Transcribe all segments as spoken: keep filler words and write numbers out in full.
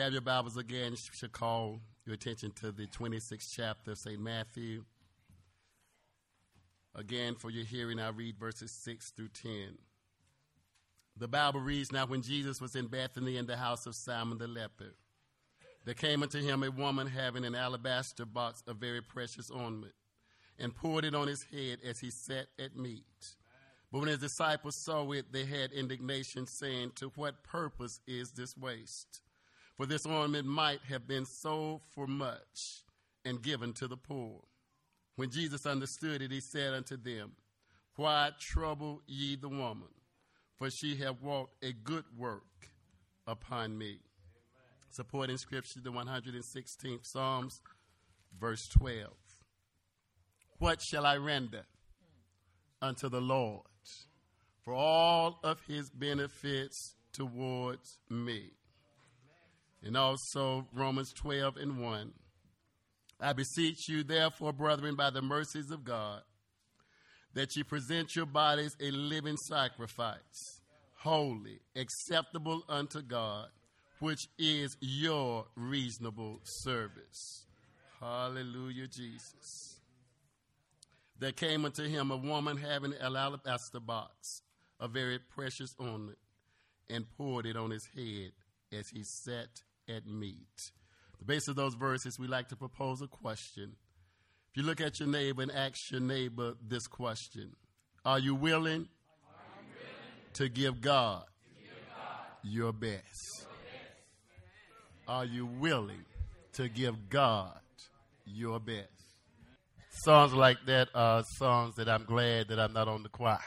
Have your Bibles again. Should call your attention to the twenty-sixth chapter of Saint Matthew. Again, for your hearing, I read verses six through ten. The Bible reads, "Now when Jesus was in Bethany in the house of Simon the leper, there came unto him a woman having an alabaster box of very precious ointment, and poured it on his head as he sat at meat. But when his disciples saw it, they had indignation, saying, 'To what purpose is this waste? For this ointment might have been sold for much and given to the poor.' When Jesus understood it, he said unto them, 'Why trouble ye the woman? For she hath wrought a good work upon me.'" Amen. Supporting scripture, the one hundred sixteenth Psalms, verse twelve. "What shall I render unto the Lord for all of his benefits towards me?" And also Romans twelve and one. "I beseech you, therefore, brethren, by the mercies of God, that ye present your bodies a living sacrifice, holy, acceptable unto God, which is your reasonable service." Hallelujah, Jesus. "There came unto him a woman having an alabaster box, a very precious ornament, and poured it on his head as he sat at meat." The base of those verses, we like to propose a question. If you look at your neighbor and ask your neighbor this question: Are you willing, Are you willing to give God, to give God your, best? your best? Are you willing to give God your best? Songs like that are songs that I'm glad that I'm not on the choir.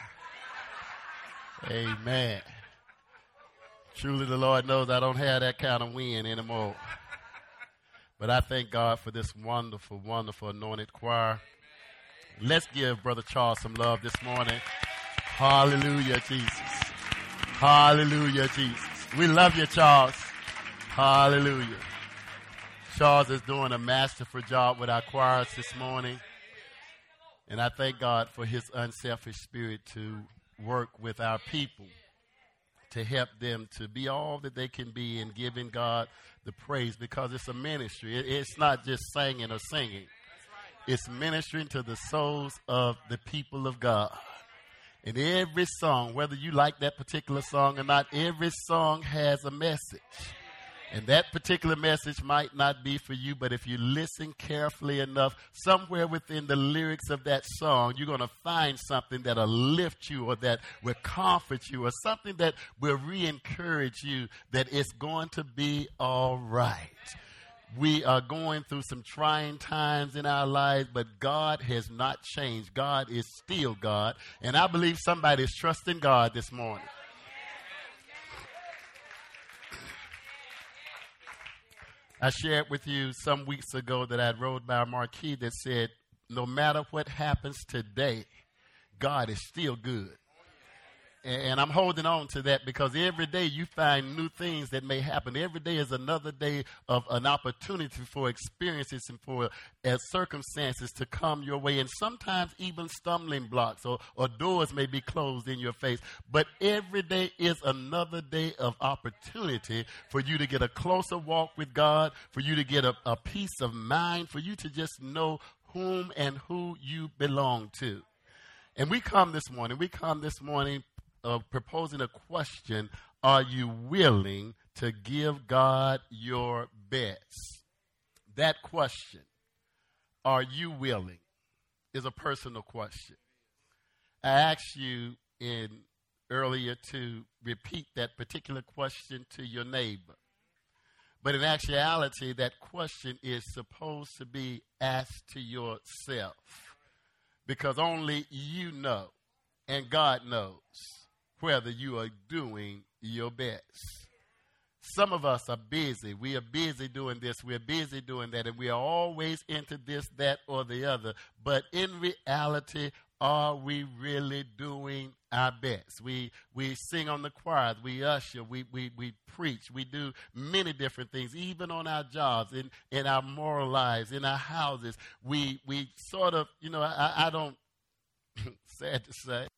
Amen. Truly, the Lord knows I don't have that kind of wind anymore. But I thank God for this wonderful, wonderful anointed choir. Let's give Brother Charles some love this morning. Hallelujah, Jesus. Hallelujah, Jesus. We love you, Charles. Hallelujah. Charles is doing a masterful job with our choirs this morning. And I thank God for his unselfish spirit to work with our people, to help them to be all that they can be in giving God the praise, because it's a ministry. It's not just singing or singing. It's ministering to the souls of the people of God. And every song, whether you like that particular song or not, every song has a message. And that particular message might not be for you, but if you listen carefully enough, somewhere within the lyrics of that song, you're going to find something that'll lift you, or that will comfort you, or something that will re-encourage you that it's going to be all right. We are going through some trying times in our lives, but God has not changed. God is still God. And I believe somebody is trusting God this morning. I shared with you some weeks ago that I rode by a marquee that said, no matter what happens today, God is still good. And I'm holding on to that, because every day you find new things that may happen. Every day is another day of an opportunity for experiences and for uh, circumstances to come your way. And sometimes even stumbling blocks or, or doors may be closed in your face. But every day is another day of opportunity for you to get a closer walk with God, for you to get a, a peace of mind, for you to just know whom and who you belong to. And we come this morning, we come this morning of proposing a question: are you willing to give God your best? That question, are you willing, is a personal question. I asked you in earlier to repeat that particular question to your neighbor. But in actuality, that question is supposed to be asked to yourself, because only you know and God knows whether you are doing your best. Some of us are busy. We are busy doing this. We're busy doing that. And we are always into this, that, or the other. But in reality, are we really doing our best? We we sing on the choirs. We usher. We, we, we preach. We do many different things, even on our jobs, in, in our moral lives, in our houses. We, we sort of, you know, I, I don't, sad to say,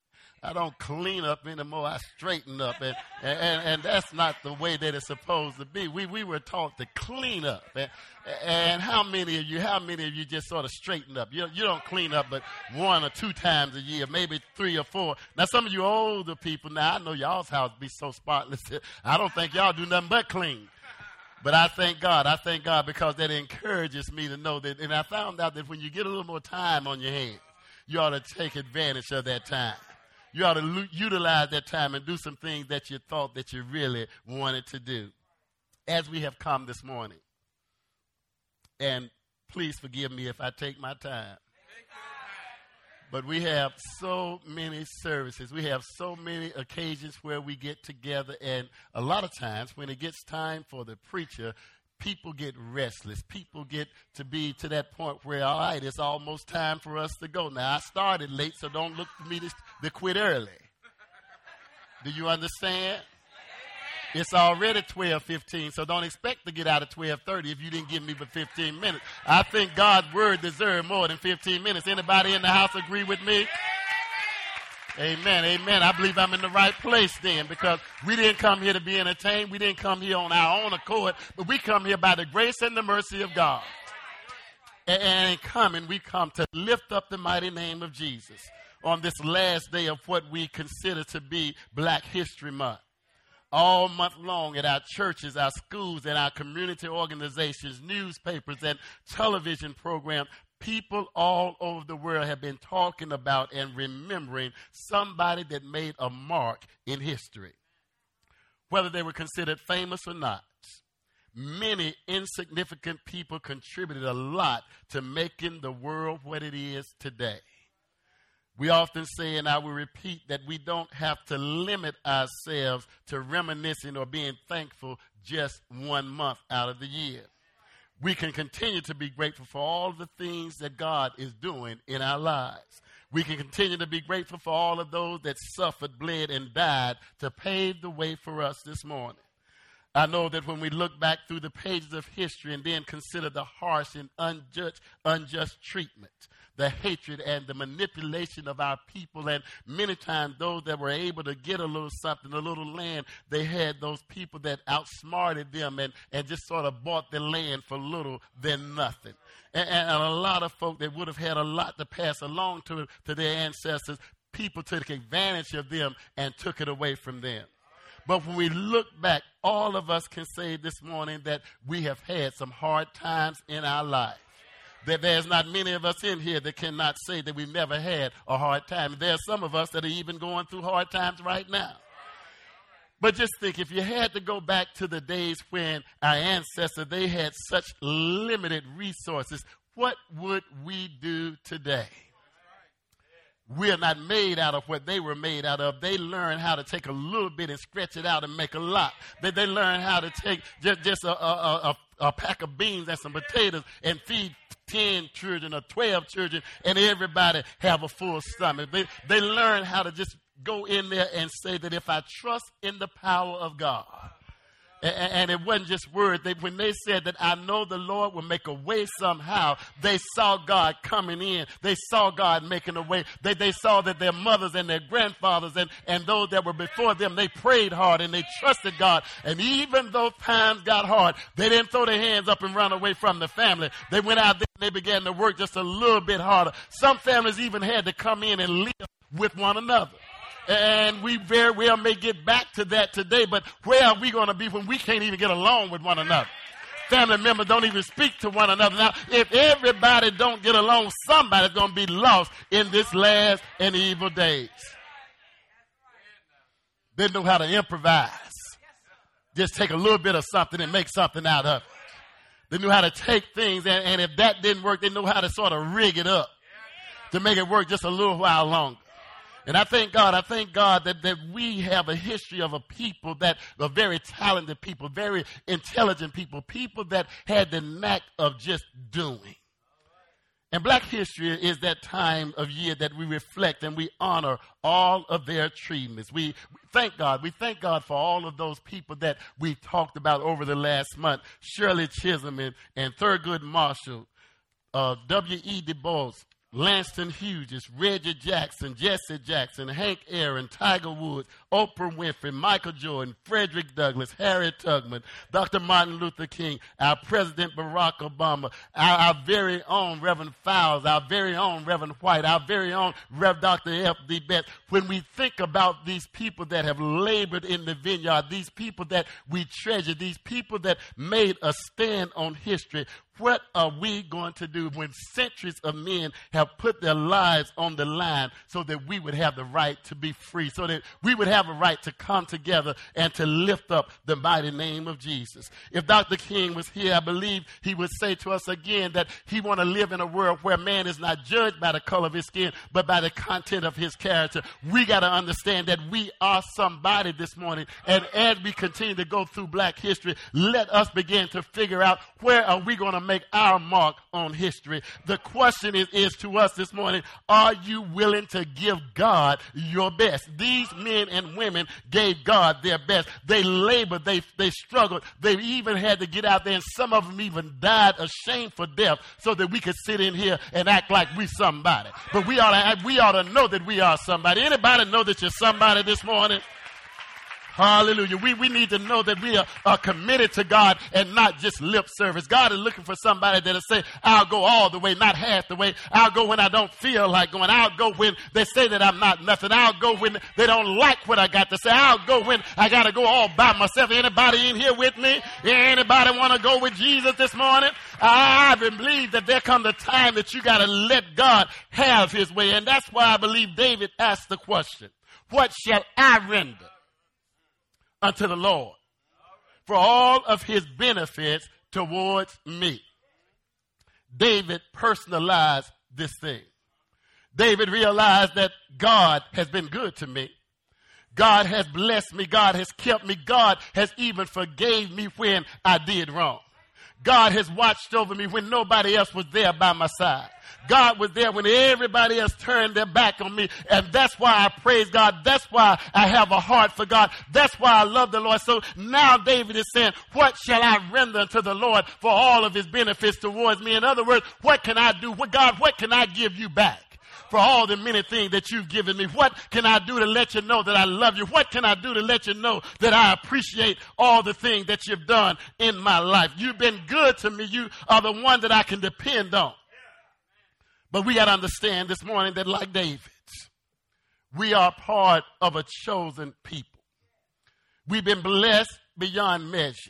I don't clean up anymore. I straighten up. And, and, and that's not the way that it's supposed to be. We, we were taught to clean up. And, and how many of you, how many of you just sort of straighten up? You, you don't clean up but one or two times a year, maybe three or four. Now, some of you older people, now I know y'all's house be so spotless. I don't think y'all do nothing but clean. But I thank God. I thank God because that encourages me to know that. And I found out that when you get a little more time on your hands, you ought to take advantage of that time. You ought to lo- utilize that time and do some things that you thought that you really wanted to do. As we have come this morning, and please forgive me if I take my time, but we have so many services. We have so many occasions where we get together, and a lot of times when it gets time for the preacher, people get restless. People get to be to that point where, all right, it's almost time for us to go. Now, I started late, so don't look for me to, to quit early. Do you understand? It's already twelve fifteen, so don't expect to get out at twelve thirty if you didn't give me but fifteen minutes. I think God's word deserves more than fifteen minutes. Anybody in the house agree with me? Amen, amen. I believe I'm in the right place then, because we didn't come here to be entertained. We didn't come here on our own accord, but we come here by the grace and the mercy of God. And, and coming, we come to lift up the mighty name of Jesus on this last day of what we consider to be Black History Month. All month long at our churches, our schools, and our community organizations, newspapers, and television programs, people all over the world have been talking about and remembering somebody that made a mark in history. Whether they were considered famous or not, many insignificant people contributed a lot to making the world what it is today. We often say, and I will repeat, that we don't have to limit ourselves to reminiscing or being thankful just one month out of the year. We can continue to be grateful for all the things that God is doing in our lives. We can continue to be grateful for all of those that suffered, bled, and died to pave the way for us this morning. I know that when we look back through the pages of history and then consider the harsh and unjust, unjust treatment, the hatred and the manipulation of our people, and many times those that were able to get a little something, a little land, they had those people that outsmarted them and, and just sort of bought the land for little than nothing. And, and a lot of folk that would have had a lot to pass along to, to their ancestors, people took advantage of them and took it away from them. But when we look back, all of us can say this morning that we have had some hard times in our life. That there's not many of us in here that cannot say that we've never had a hard time. There are some of us that are even going through hard times right now. But just think, if you had to go back to the days when our ancestors, they had such limited resources, what would we do today? We are not made out of what they were made out of. They learned how to take a little bit and stretch it out and make a lot. They, they learned how to take just, just a, a, a, a pack of beans and some potatoes and feed ten children or twelve children and everybody have a full stomach. They, they learned how to just go in there and say that if I trust in the power of God, and it wasn't just words. They, when they said that I know the Lord will make a way somehow, they saw God coming in. They saw God making a way. They, they saw that their mothers and their grandfathers and, and those that were before them, they prayed hard and they trusted God. And even though times got hard, they didn't throw their hands up and run away from the family. They went out there and they began to work just a little bit harder. Some families even had to come in and live with one another. And we very well may get back to that today, but where are we going to be when we can't even get along with one another? Family members don't even speak to one another. Now, if everybody don't get along, somebody's going to be lost in this last and evil days. They know how to improvise. Just take a little bit of something and make something out of it. They knew how to take things, and, and if that didn't work, they know how to sort of rig it up to make it work just a little while longer. And I thank God, I thank God that, that we have a history of a people that are very talented people, very intelligent people, people that had the knack of just doing. And Black history is that time of year that we reflect and we honor all of their achievements. We thank God. We thank God for all of those people that we talked about over the last month. Shirley Chisholm and, and Thurgood Marshall, uh, W E Du Bois, Langston Hughes, Reggie Jackson, Jesse Jackson, Hank Aaron, Tiger Woods, Oprah Winfrey, Michael Jordan, Frederick Douglass, Harriet Tubman, Doctor Martin Luther King, our President Barack Obama, our, our very own Reverend Fowles, our very own Reverend White, our very own Rev Doctor F D Betts. When we think about these people that have labored in the vineyard, these people that we treasure, these people that made a stand on history, what are we going to do when centuries of men have put their lives on the line so that we would have the right to be free, so that we would have a right to come together and to lift up the mighty name of Jesus? If Doctor King was here, I believe he would say to us again that he want to live in a world where man is not judged by the color of his skin, but by the content of his character. We got to understand that we are somebody this morning. And as we continue to go through Black history, let us begin to figure out where are we going to make our mark on history. The question is, is to us this morning, are you willing to give God your best? These men and women gave God their best. They labored, they, they struggled, they even had to get out there, and some of them even died a shameful death so that we could sit in here and act like we somebody. But we ought to, we ought to know that we are somebody. Anybody know that you're somebody this morning? Hallelujah. We, we need to know that we are, are committed to God and not just lip service. God is looking for somebody that'll say, I'll go all the way, not half the way. I'll go when I don't feel like going. I'll go when they say that I'm not nothing. I'll go when they don't like what I got to say. I'll go when I got to go all by myself. Anybody in here with me? Anybody want to go with Jesus this morning? I believe that there comes a time that you got to let God have his way. And that's why I believe David asked the question, what shall I render unto the Lord for all of his benefits towards me? David personalized this thing. David realized that God has been good to me. God has blessed me. God has kept me. God has even forgave me when I did wrong. God has watched over me when nobody else was there by my side. God was there when everybody else turned their back on me. And that's why I praise God. That's why I have a heart for God. That's why I love the Lord. So now David is saying, what shall I render unto the Lord for all of his benefits towards me? In other words, what can I do? What, God, what can I give you back for all the many things that you've given me? What can I do to let you know that I love you? What can I do to let you know that I appreciate all the things that you've done in my life? You've been good to me. You are the one that I can depend on. But we got to understand this morning that like David, we are part of a chosen people. We've been blessed beyond measure.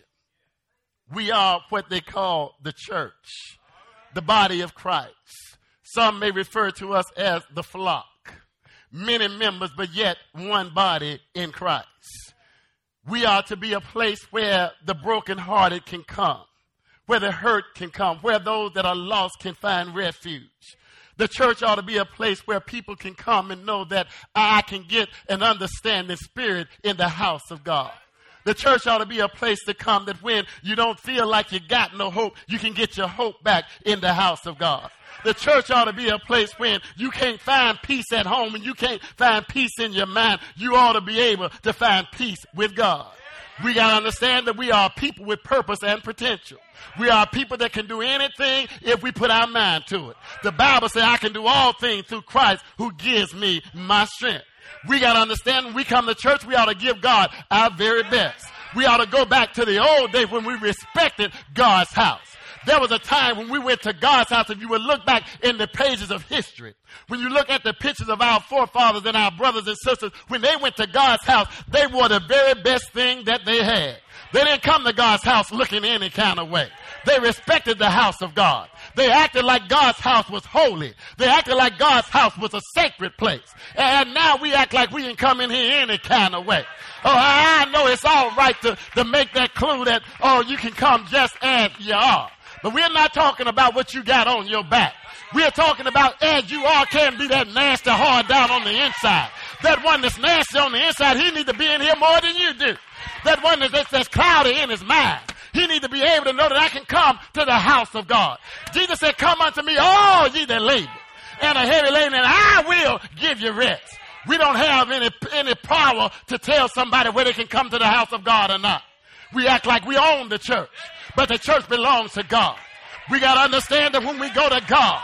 We are what they call the church, the body of Christ. Some may refer to us as the flock. Many members, but yet one body in Christ. We are to be a place where the brokenhearted can come, where the hurt can come, where those that are lost can find refuge. The church ought to be a place where people can come and know that I can get an understanding spirit in the house of God. The church ought to be a place to come that when you don't feel like you got no hope, you can get your hope back in the house of God. The church ought to be a place when you can't find peace at home and you can't find peace in your mind. You ought to be able to find peace with God. We got to understand that we are people with purpose and potential. We are people that can do anything if we put our mind to it. The Bible says I can do all things through Christ who gives me my strength. We got to understand when we come to church, we ought to give God our very best. We ought to go back to the old days when we respected God's house. There was a time when we went to God's house. If you would look back in the pages of history, when you look at the pictures of our forefathers and our brothers and sisters, when they went to God's house, they wore the very best thing that they had. They didn't come to God's house looking any kind of way. They respected the house of God. They acted like God's house was holy. They acted like God's house was a sacred place. And now we act like we can come in here any kind of way. Oh, I know it's all right to, to make that clue that, oh, you can come just as you are. But we're not talking about what you got on your back. We're talking about as you are can be that nasty hard down on the inside. That one that's nasty on the inside, he need to be in here more than you do. That one that's, that's cloudy in his mind, he need to be able to know that I can come to the house of God. Jesus said, come unto me, all ye that labor and are heavy laden, and I will give you rest. We don't have any, any power to tell somebody where they can come to the house of God or not. We act like we own the church, but the church belongs to God. We got to understand that when we go to God,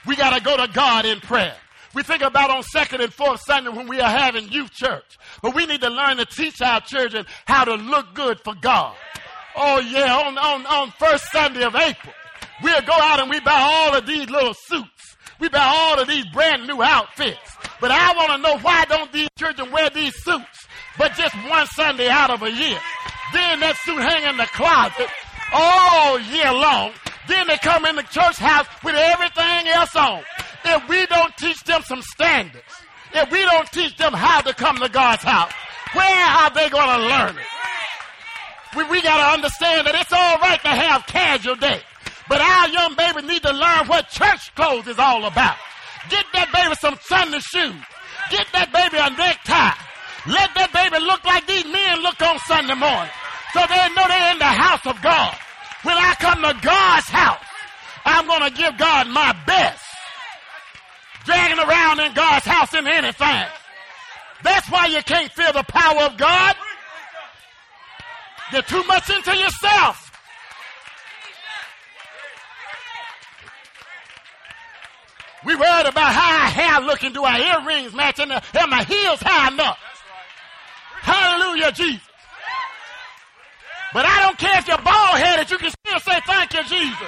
We got to go to God in prayer. We think about on second and fourth Sunday when we are having youth church. But we need to learn to teach our children how to look good for God. Oh, yeah, on, on, on first Sunday of April, we'll go out and we buy all of these little suits. We buy all of these brand new outfits. But I want to know, why don't these children wear these suits but just one Sunday out of a year? Then that suit hang in the closet all year long. Then they come in the church house with everything else on. If we don't teach them some standards, if we don't teach them how to come to God's house, where are they going to learn it? We, we got to understand that it's all right to have casual day. But our young babies need to learn what church clothes is all about. Get that baby some Sunday shoes. Get that baby a necktie. Let that baby look like these men look on Sunday morning, so they know they're in the house of God. When I come to God's house, I'm going to give God my best. Dragging around in God's house in anything. That's why you can't feel the power of God. You're too much into yourself. We worried about how our hair looking, do our earrings match, and, and my heels high enough. Hallelujah, Jesus. But I don't care if you're bald-headed, you can still say thank you, Jesus.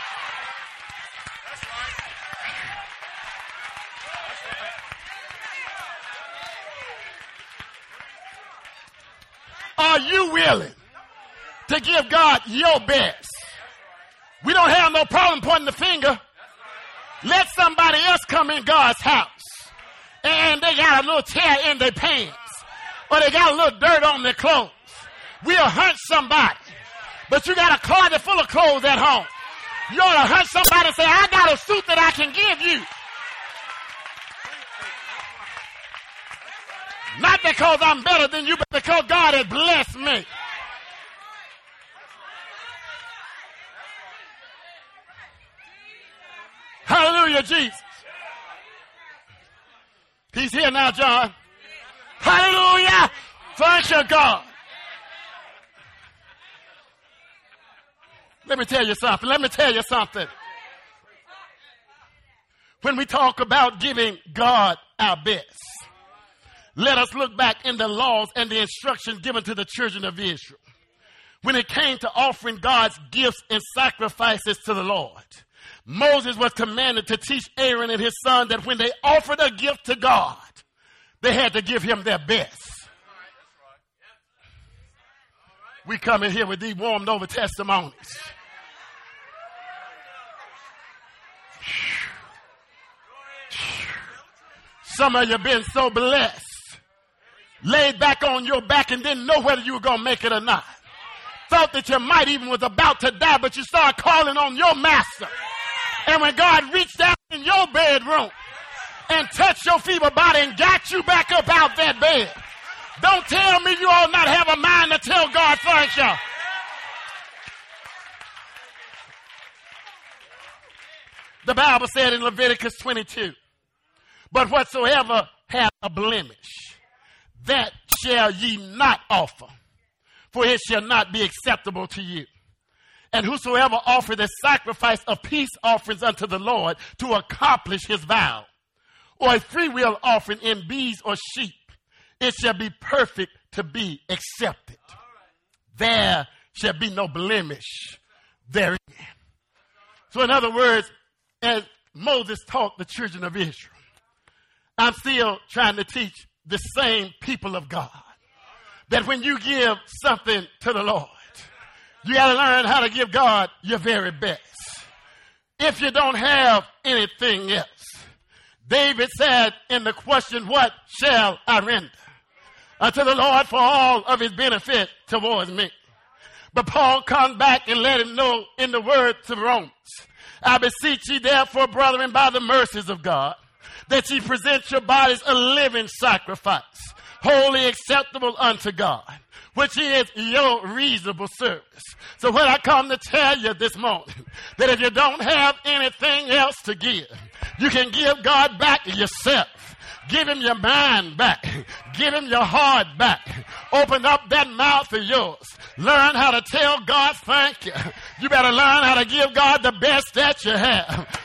Are you willing to give God your best? We don't have no problem pointing the finger. Let somebody else come in God's house and they got a little tear in their pants or they got a little dirt on their clothes. We'll hunt somebody, but you got a closet full of clothes at home. You ought to hunt somebody and say, I got a suit that I can give you. Not because I'm better than you, but because God has blessed me. Hallelujah, Jesus. He's here now, John. Hallelujah. Thank you, God. Let me tell you something. Let me tell you something. When we talk about giving God our best, let us look back in the laws and the instructions given to the children of Israel. When it came to offering God's gifts and sacrifices to the Lord, Moses was commanded to teach Aaron and his son that when they offered a gift to God, they had to give him their best. We come in here with these warmed over testimonies. Some of you have been so blessed, laid back on your back and didn't know whether you were going to make it or not. Thought that you might even was about to die, but you started calling on your master. And when God reached out in your bedroom and touched your feeble body and got you back up out that bed, don't tell me you all not have a mind to tell God thank you. The Bible said in Leviticus twenty-two, but whatsoever hath a blemish, that shall ye not offer, for it shall not be acceptable to you. And whosoever offereth a sacrifice of peace offerings unto the Lord to accomplish his vow, or a freewill offering in bees or sheep, it shall be perfect to be accepted. There shall be no blemish therein. So in other words, as Moses taught the children of Israel, I'm still trying to teach the same people of God that when you give something to the Lord, you got to learn how to give God your very best. If you don't have anything else, David said in the question, what shall I render unto the Lord for all of his benefit towards me? But Paul comes back and let him know in the word to Romans, I beseech ye therefore, brethren, by the mercies of God, that ye present your bodies a living sacrifice, wholly acceptable unto God, which is your reasonable service. So what I come to tell you this morning, that if you don't have anything else to give, you can give God back yourself. Give him your mind back. Give him your heart back. Open up that mouth of yours. Learn how to tell God thank you. You better learn how to give God the best that you have.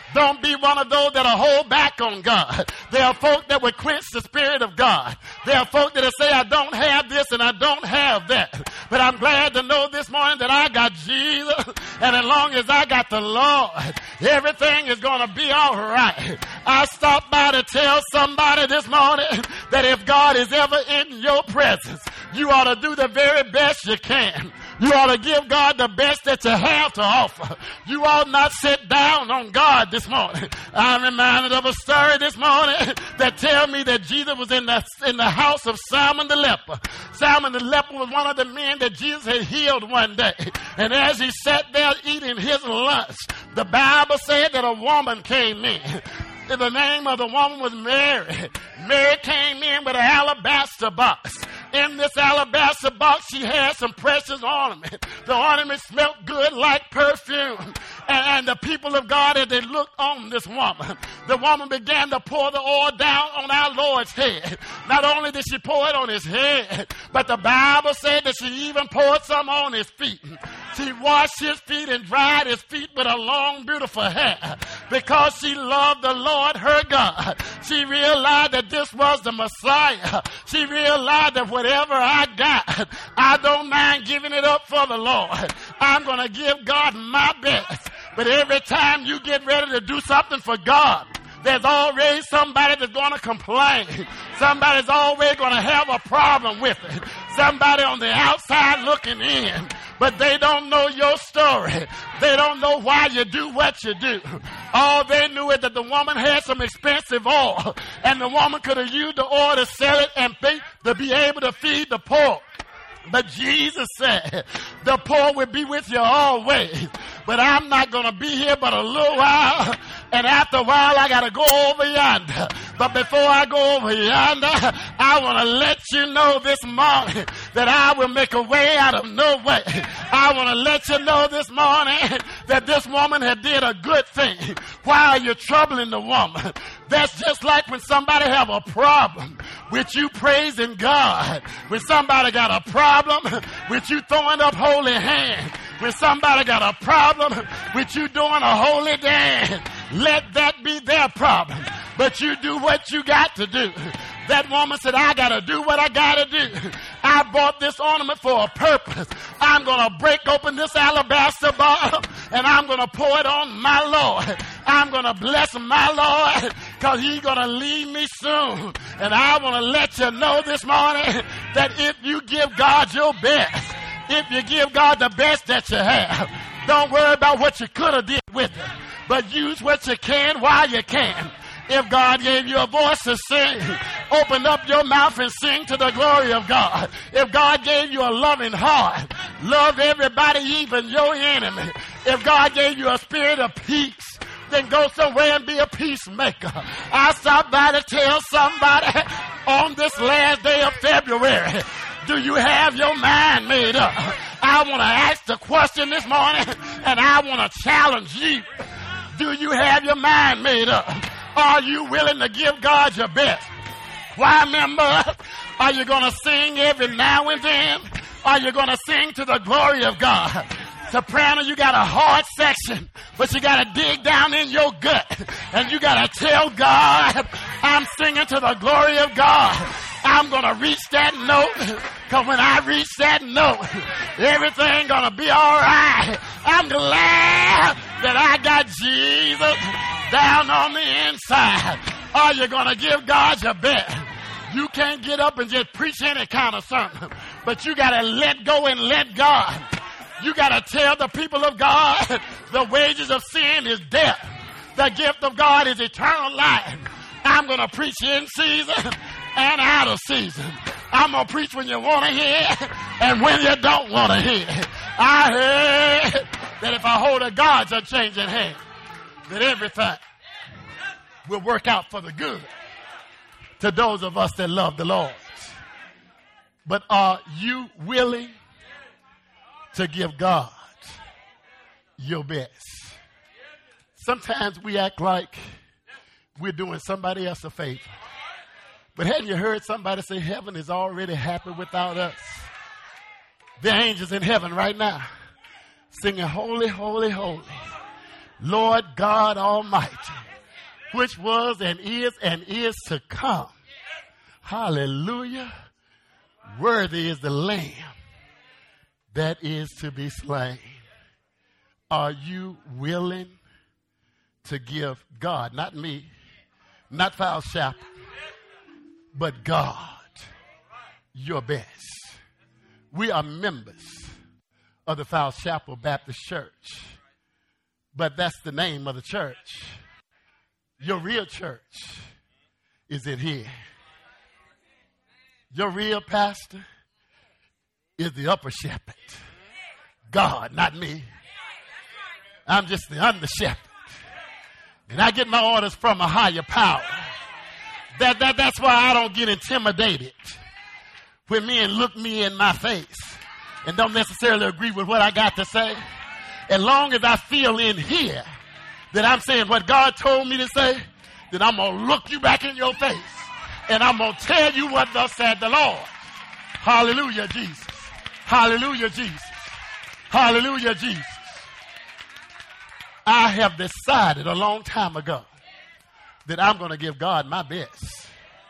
Don't be one of those that'll hold back on God. There are folk that will quench the Spirit of God. There are folk that'll say, I don't have this and I don't have that. But I'm glad to know this morning that I got Jesus. And as long as I got the Lord, everything is going to be all right. I stopped by to tell somebody this morning that if God is ever in your presence, you ought to do the very best you can. You ought to give God the best that you have to offer. You ought not sit down on God this morning. I'm reminded of a story this morning that tell me that Jesus was in the, in the house of Simon the leper. Simon the leper was one of the men that Jesus had healed one day. And as he sat there eating his lunch, the Bible said that a woman came in. The name of the woman was Mary. Mary came in with an alabaster box. In this alabaster box, she had some precious ornament. The ornament smelled good like perfume. And, and the people of God, as they looked on this woman, the woman began to pour the oil down on our Lord's head. Not only did she pour it on his head, but the Bible said that she even poured some on his feet. She washed his feet and dried his feet with her long, beautiful hair. Because she loved the Lord her God. She realized that this was the Messiah. She realized that whatever I got, I don't mind giving it up for the Lord. I'm going to give God my best. But every time you get ready to do something for God, there's always somebody that's going to complain. Somebody's always going to have a problem with it. Somebody on the outside looking in. But they don't know your story. They don't know why you do what you do. All they knew is that the woman had some expensive oil. And the woman could have used the oil to sell it and pay, to be able to feed the poor. But Jesus said, the poor will be with you always. But I'm not going to be here but a little while. And after a while, I got to go over yonder. But before I go over yonder, I want to let you know this morning that I will make a way out of no way. I want to let you know this morning that this woman had did a good thing. Why are you troubling the woman? That's just like when somebody have a problem with you praising God. When somebody got a problem with you throwing up holy hands. When somebody got a problem with you doing a holy dance. Let that be their problem. But you do what you got to do. That woman said, I got to do what I got to do. I bought this ornament for a purpose. I'm going to break open this alabaster bottle and I'm going to pour it on my Lord. I'm going to bless my Lord because he's going to leave me soon. And I want to let you know this morning that if you give God your best, if you give God the best that you have, don't worry about what you could have did with it, but use what you can while you can. If God gave you a voice to sing, open up your mouth and sing to the glory of God. If God gave you a loving heart, love everybody, even your enemy. If God gave you a spirit of peace, then go somewhere and be a peacemaker. I stopped by to tell somebody on this last day of February, do you have your mind made up? I want to ask the question this morning, and I want to challenge you. Do you have your mind made up? Are you willing to give God your best? Why, member? Are you going to sing every now and then? Are you going to sing to the glory of God? Soprano, you got a hard section, but you got to dig down in your gut, and you got to tell God, I'm singing to the glory of God. I'm going to reach that note, because when I reach that note, everything going to be all right. I'm glad that I got Jesus down on the inside. Are you going to give God your best? You can't get up and just preach any kind of sermon, but you got to let go and let God. You got to tell the people of God the wages of sin is death. The gift of God is eternal life. I'm going to preach in season and out of season. I'm going to preach when you want to hear and when you don't want to hear. I heard that if I hold a God's unchanging hand, that everything will work out for the good to those of us that love the Lord. But are you willing to give God your best? Sometimes we act like we're doing somebody else a favor. But hadn't you heard somebody say heaven is already happy without us? The angels in heaven right now singing holy, holy, holy. Lord God Almighty, which was and is and is to come. Hallelujah. Worthy is the Lamb that is to be slain. Are you willing to give God, not me, not Foul Chapel, but God, your best? We are members of the Foul Chapel Baptist Church, but that's the name of the church. Your real church is in here. Your real pastor is the upper shepherd. God, not me. I'm just the under shepherd. And I get my orders from a higher power. That, that, that's why I don't get intimidated when men look me in my face and don't necessarily agree with what I got to say. As long as I feel in here that I'm saying what God told me to say, then I'm going to look you back in your face and I'm going to tell you what thus said the Lord. Hallelujah, Jesus. Hallelujah, Jesus. Hallelujah, Jesus. I have decided a long time ago that I'm going to give God my best.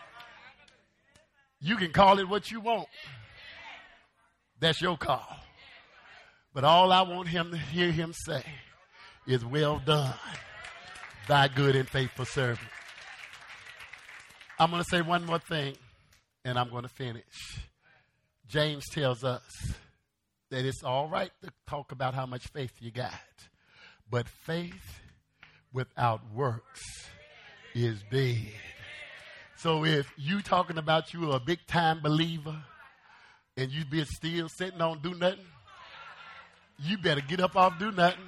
You can call it what you want. That's your call. But all I want him to hear him say is, well done, thy good and faithful servant. I'm going to say one more thing, and I'm going to finish. James tells us that it's all right to talk about how much faith you got, but faith without works is dead. So if you talking about you a big-time believer and you be still sitting on do nothing, you better get up off do nothing.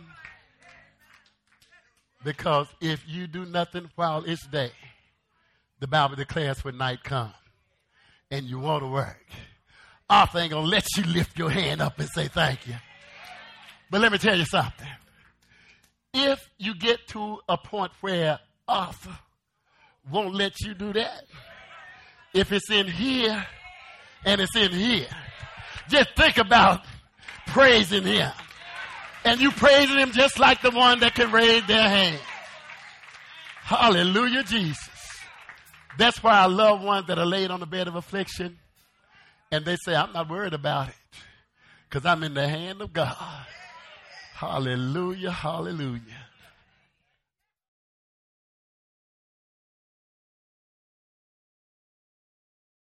Because if you do nothing while it's day, the Bible declares when night comes and you want to work, Arthur ain't going to let you lift your hand up and say thank you. But let me tell you something. If you get to a point where Arthur won't let you do that, if it's in here and it's in here, just think about praising him. And you praising him just like the one that can raise their hand. Hallelujah, Jesus. That's why I love ones that are laid on the bed of affliction and they say, I'm not worried about it because I'm in the hand of God. Hallelujah, hallelujah.